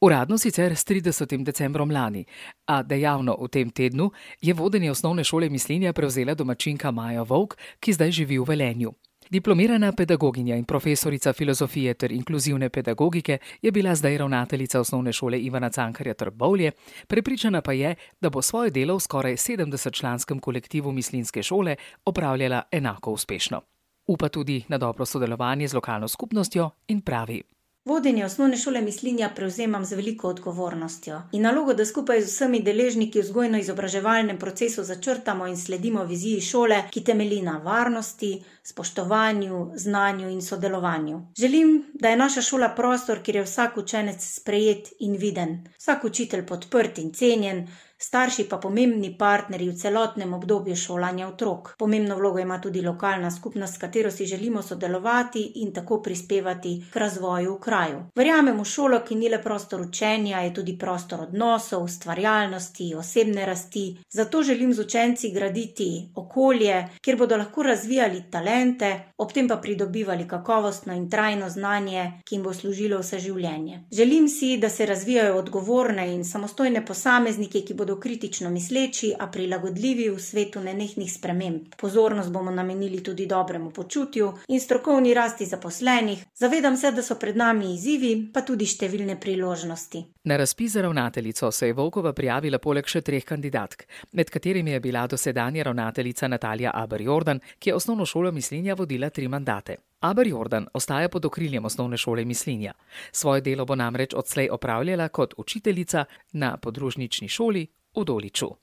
Uradno sicer s 30. decembrom lani, a dejavno v tem tednu je vodenje osnovne šole Mislinja prevzela domačinka Maja Vovk, ki zdaj živi v Velenju. Diplomirana pedagoginja in profesorica filozofije ter inkluzivne pedagogike je bila zdaj ravnateljica osnovne šole Ivana Cankarja Trbovlje, prepričana pa je, da bo svoje delo v skoraj 70-članskem kolektivu mislinjske šole opravljala enako uspešno. Upa tudi na dobro sodelovanje z lokalno skupnostjo in pravi: Vodenje osnovne šole Mislinja prevzemam z veliko odgovornostjo in nalogo, da skupaj z vsemi deležniki v vzgojno-izobraževalnem procesu začrtamo in sledimo viziji šole, ki temelji na varnosti, spoštovanju, znanju in sodelovanju. Želim, da je naša šola prostor, kjer je vsak učenec sprejet in viden, vsak učitelj podprt in cenjen, starši pa pomembni partnerji v celotnem obdobju šolanja otrok. Pomembno vlogo ima tudi lokalna skupnost, s katero si želimo sodelovati in tako prispevati k razvoju v kraju. Verjamem v šolo, ki ni le prostor učenja, je tudi prostor odnosov, ustvarjalnosti, osebne rasti. Zato želim z učenci graditi okolje, kjer bodo lahko razvijali talente, ob tem pa pridobivali kakovostno in trajno znanje, ki jim bo služilo vse življenje. Želim si, da se razvijajo odgovorne in samostojne posameznike, ki bodo kritično misleči, a prilagodljivi v svetu nenehnih sprememb. Pozornost bomo namenili tudi dobremu počutju in strokovni rasti zaposlenih. Zavedam se, da so pred nami izzivi, pa tudi številne priložnosti. Na razpis za ravnateljico se je Vovkova prijavila poleg še 3 kandidatk, med katerimi je bila dosedanja ravnateljica Natalija Aber-Jordan, ki je osnovno šolo Mislinja vodila 3 mandate. Aber-Jordan ostaja pod okriljem osnovne šole Mislinja. Svoje delo bo namreč odslej opravljala kot učiteljica na podružnični šoli v Doliču.